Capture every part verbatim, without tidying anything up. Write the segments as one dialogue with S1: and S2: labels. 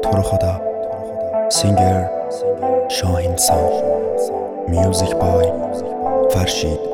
S1: تو رو خدا. سینگر شاهین سام، میوزیک بای فرشید.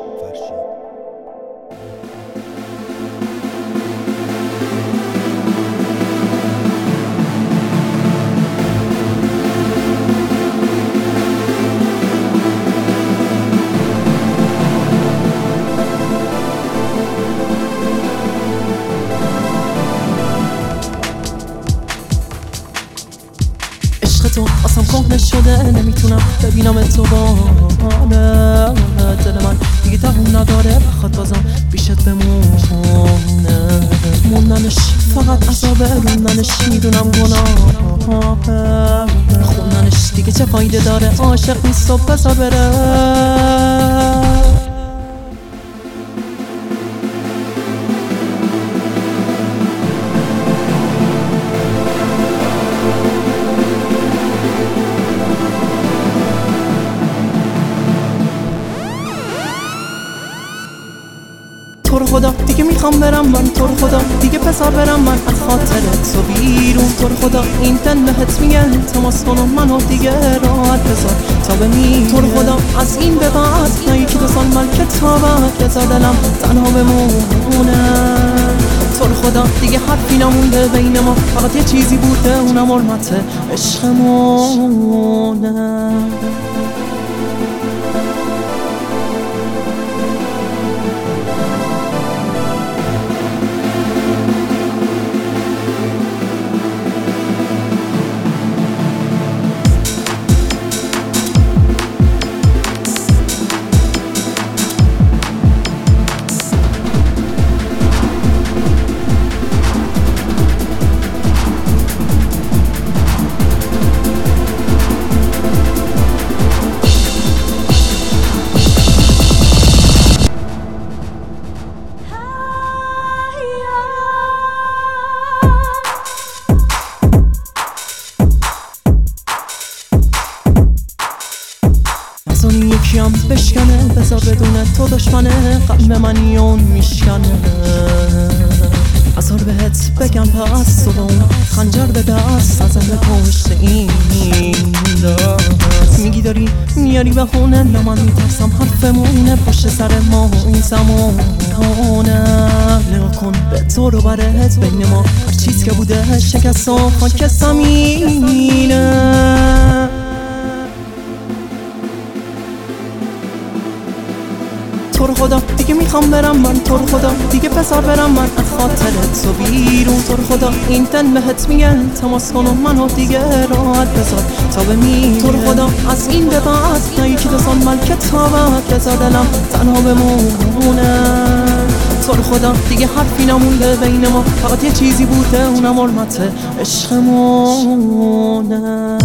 S2: تو اصلا کهنه شده، نمیتونم ببینم تو باله. دل من دیگه دوام نداره، بخواد بازم بیشت بمونه. موندنش فقط عذابه، روندنش میدونم گناهه. خوندنش دیگه چه فایده داره، عاشق نیست و بذار بره. تو رو خدا دیگه میخوام برم من، تو رو خدا دیگه پسر برم من از خاطرت تو بیرون. تو رو خدا این تن بهت میگه تماس کن و منو دیگه راحت بذار تا بمیره. تو رو خدا از این به بعد نه یکی دو سال من کتابت بذار دلم تنها بمونه. تو رو خدا دیگه حرفی نمونده بین ما، فقط یه چیزی بوده اونم حرمت عشقمونه. اون یکی هم بشکنه، بذار بدونه تو دشمنه، قلب من یون میشکنه. بذار بهت بگم پس تو اون خنجر به دست ازم به پشت این دست میگی داری میاری بهونه، نه من میترسم حرفمونه پشت سر ما این زمانه. نگاه کن به تو رو برت بین ما هر چیز که بوده شکست و خاک زمینه. تو رو خدا دیگه میخوام برم من، تو رو خدا دیگه پسر برم من از خاطرت تو بیرون. تو رو خدا این تن بهت میگه تماس کن و منو دیگه راحت بذار تا بمیره. تو رو خدا از این به بعد نه یکی دو سال من کتابت بذار دلم تنها بمونه. تو رو خدا دیگه حرفی نمونده بین ما، فقط یه چیزی بوده اونم حرمت عشقمونه.